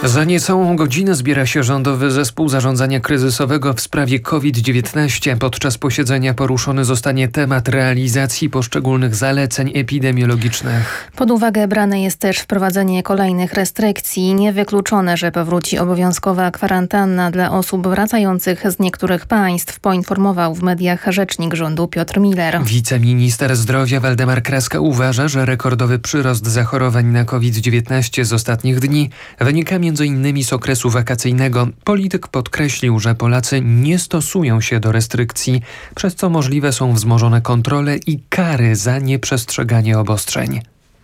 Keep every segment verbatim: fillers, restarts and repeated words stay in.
Za niecałą godzinę zbiera się rządowy zespół zarządzania kryzysowego w sprawie kowid dziewiętnaście. Podczas posiedzenia poruszony zostanie temat realizacji poszczególnych zaleceń epidemiologicznych. Pod uwagę brane jest też wprowadzenie kolejnych restrykcji. Niewykluczone, że powróci obowiązkowa kwarantanna dla osób wracających z niektórych państw, poinformował w mediach rzecznik rządu Piotr Miller. Wiceminister zdrowia Waldemar Kraska uważa, że rekordowy przyrost zachorowań na kowid dziewiętnaście z ostatnich dni wynika między innymi z okresu wakacyjnego. Polityk podkreślił, że Polacy nie stosują się do restrykcji, przez co możliwe są wzmożone kontrole i kary za nieprzestrzeganie obostrzeń.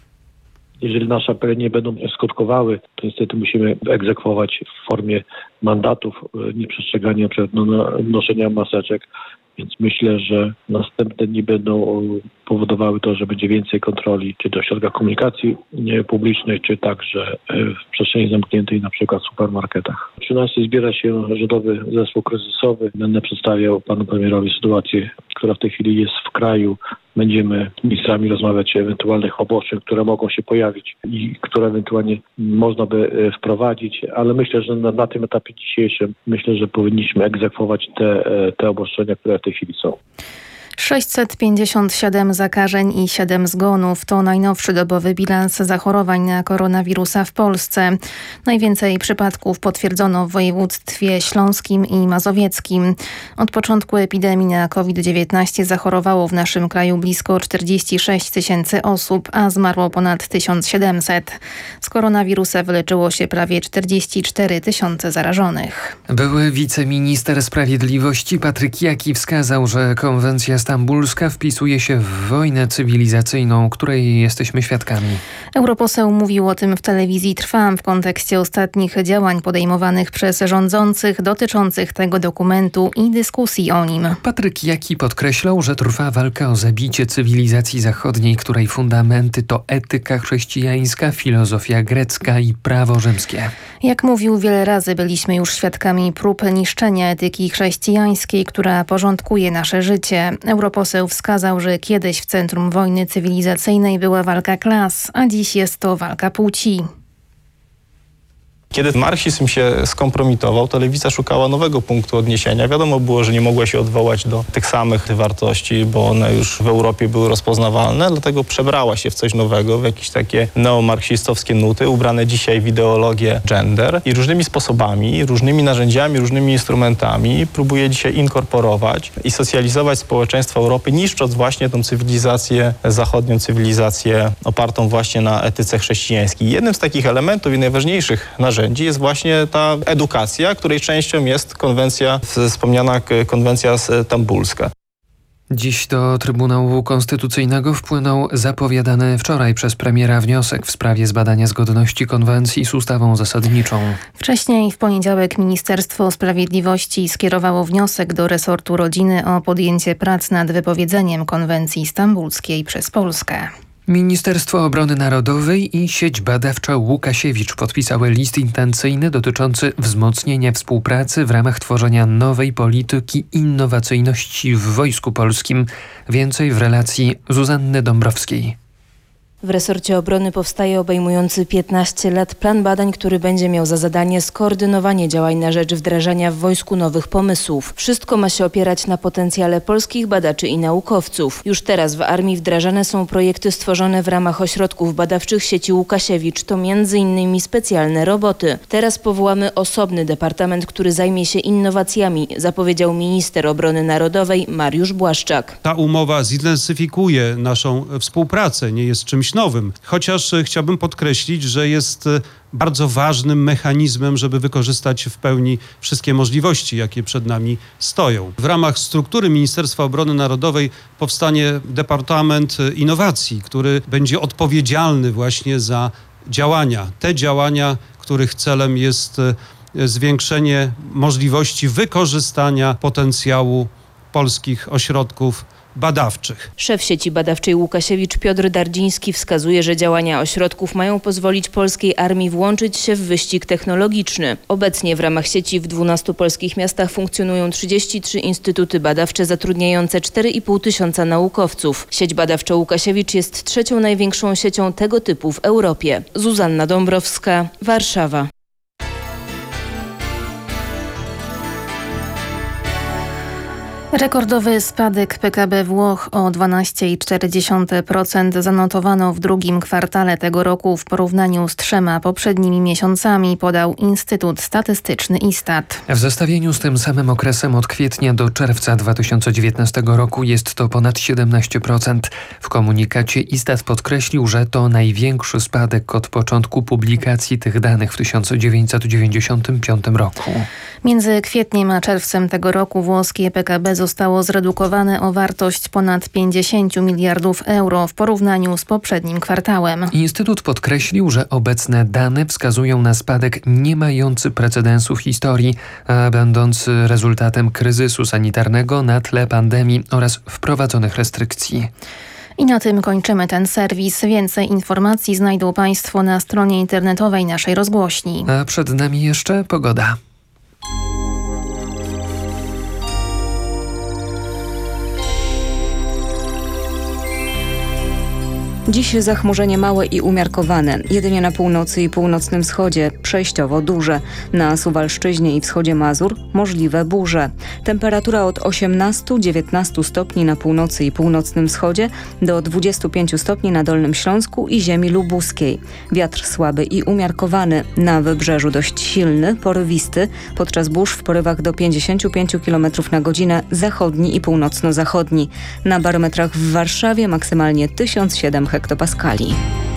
Jeżeli nasze apele nie będą skutkowały, to niestety musimy egzekwować w formie mandatów nieprzestrzegania, na przykład noszenia maseczek. Więc myślę, że następne dni będą powodowały to, że będzie więcej kontroli, czy to w środkach komunikacji publicznej, czy także w przestrzeni zamkniętej, na przykład w supermarketach. O trzynastej zbiera się rządowy zespół kryzysowy. Będę przedstawiał panu premierowi sytuację, która w tej chwili jest w kraju. Będziemy z ministrami rozmawiać o ewentualnych obostrzeń, które mogą się pojawić i które ewentualnie można by wprowadzić, ale myślę, że na, na tym etapie dzisiejszym myślę, że powinniśmy egzekwować te, te obostrzenia, które w tej chwili są. sześćset pięćdziesiąt siedem zakażeń i siedem zgonów to najnowszy dobowy bilans zachorowań na koronawirusa w Polsce. Najwięcej przypadków potwierdzono w województwie śląskim i mazowieckim. Od początku epidemii na kowid dziewiętnaście zachorowało w naszym kraju blisko czterdzieści sześć tysięcy osób, a zmarło ponad tysiąc siedemset. Z koronawirusa wyleczyło się prawie czterdzieści cztery tysiące zarażonych. Były wiceminister sprawiedliwości Patryk Jaki wskazał, że konwencja stambulska wpisuje się w wojnę cywilizacyjną, której jesteśmy świadkami. Europoseł mówił o tym w telewizji Trwam w kontekście ostatnich działań podejmowanych przez rządzących dotyczących tego dokumentu i dyskusji o nim. Patryk Jaki podkreślał, że trwa walka o zabicie cywilizacji zachodniej, której fundamenty to etyka chrześcijańska, filozofia grecka i prawo rzymskie. Jak mówił wiele razy, byliśmy już świadkami prób niszczenia etyki chrześcijańskiej, która porządkuje nasze życie. Europoseł wskazał, że kiedyś w centrum wojny cywilizacyjnej była walka klas, a dziś jest to walka płci. Kiedy marksizm się skompromitował, to lewica szukała nowego punktu odniesienia. Wiadomo było, że nie mogła się odwołać do tych samych wartości, bo one już w Europie były rozpoznawalne, dlatego przebrała się w coś nowego, w jakieś takie neomarksistowskie nuty, ubrane dzisiaj w ideologię gender i różnymi sposobami, różnymi narzędziami, różnymi instrumentami próbuje dzisiaj inkorporować i socjalizować społeczeństwo Europy, niszcząc właśnie tą cywilizację zachodnią, cywilizację opartą właśnie na etyce chrześcijańskiej. Jednym z takich elementów i najważniejszych narzędzi jest właśnie ta edukacja, której częścią jest konwencja, wspomniana konwencja stambulska. Dziś do Trybunału Konstytucyjnego wpłynął zapowiadany wczoraj przez premiera wniosek w sprawie zbadania zgodności konwencji z ustawą zasadniczą. Wcześniej w poniedziałek Ministerstwo Sprawiedliwości skierowało wniosek do resortu rodziny o podjęcie prac nad wypowiedzeniem konwencji stambulskiej przez Polskę. Ministerstwo Obrony Narodowej i sieć badawcza Łukasiewicz podpisały list intencyjny dotyczący wzmocnienia współpracy w ramach tworzenia nowej polityki innowacyjności w Wojsku Polskim. Więcej w relacji Zuzanny Dąbrowskiej. W resorcie obrony powstaje obejmujący piętnaście lat plan badań, który będzie miał za zadanie skoordynowanie działań na rzecz wdrażania w wojsku nowych pomysłów. Wszystko ma się opierać na potencjale polskich badaczy i naukowców. Już teraz w armii wdrażane są projekty stworzone w ramach ośrodków badawczych sieci Łukasiewicz. To między innymi specjalne roboty. Teraz powołamy osobny departament, który zajmie się innowacjami, zapowiedział minister obrony narodowej Mariusz Błaszczak. Ta umowa zintensyfikuje naszą współpracę, nie jest czymś nowym. Chociaż chciałbym podkreślić, że jest bardzo ważnym mechanizmem, żeby wykorzystać w pełni wszystkie możliwości, jakie przed nami stoją. W ramach struktury Ministerstwa Obrony Narodowej powstanie Departament Innowacji, który będzie odpowiedzialny właśnie za działania. Te działania, których celem jest zwiększenie możliwości wykorzystania potencjału polskich ośrodków badawczych. Szef sieci badawczej Łukasiewicz Piotr Dardziński wskazuje, że działania ośrodków mają pozwolić polskiej armii włączyć się w wyścig technologiczny. Obecnie w ramach sieci w dwunastu polskich miastach funkcjonują trzydzieści trzy instytuty badawcze zatrudniające cztery i pół tysiąca naukowców. Sieć badawcza Łukasiewicz jest trzecią największą siecią tego typu w Europie. Zuzanna Dąbrowska, Warszawa. Rekordowy spadek P K B Włoch o dwanaście przecinek cztery procent zanotowano w drugim kwartale tego roku w porównaniu z trzema poprzednimi miesiącami, podał Instytut Statystyczny Istat. W zestawieniu z tym samym okresem od kwietnia do czerwca dwa tysiące dziewiętnastego roku jest to ponad siedemnaście procent. W komunikacie Istat podkreślił, że to największy spadek od początku publikacji tych danych w tysiąc dziewięćset dziewięćdziesiątym piątym roku. Między kwietniem a czerwcem tego roku włoskie P K B zostało zredukowane o wartość ponad pięćdziesiąt miliardów euro w porównaniu z poprzednim kwartałem. Instytut podkreślił, że obecne dane wskazują na spadek nie mający precedensu w historii, a będący rezultatem kryzysu sanitarnego na tle pandemii oraz wprowadzonych restrykcji. I na tym kończymy ten serwis. Więcej informacji znajdą Państwo na stronie internetowej naszej rozgłośni. A przed nami jeszcze pogoda. Dziś zachmurzenie małe i umiarkowane. Jedynie na północy i północnym wschodzie przejściowo duże. Na Suwalszczyźnie i wschodzie Mazur możliwe burze. Temperatura od osiemnastu do dziewiętnastu stopni na północy i północnym wschodzie do dwudziestu pięciu stopni na Dolnym Śląsku i ziemi lubuskiej. Wiatr słaby i umiarkowany. Na wybrzeżu dość silny, porywisty. Podczas burz w porywach do pięćdziesięciu pięciu kilometrów na godzinę zachodni i północno-zachodni. Na barometrach w Warszawie maksymalnie tysiąc siedem hektopaskali.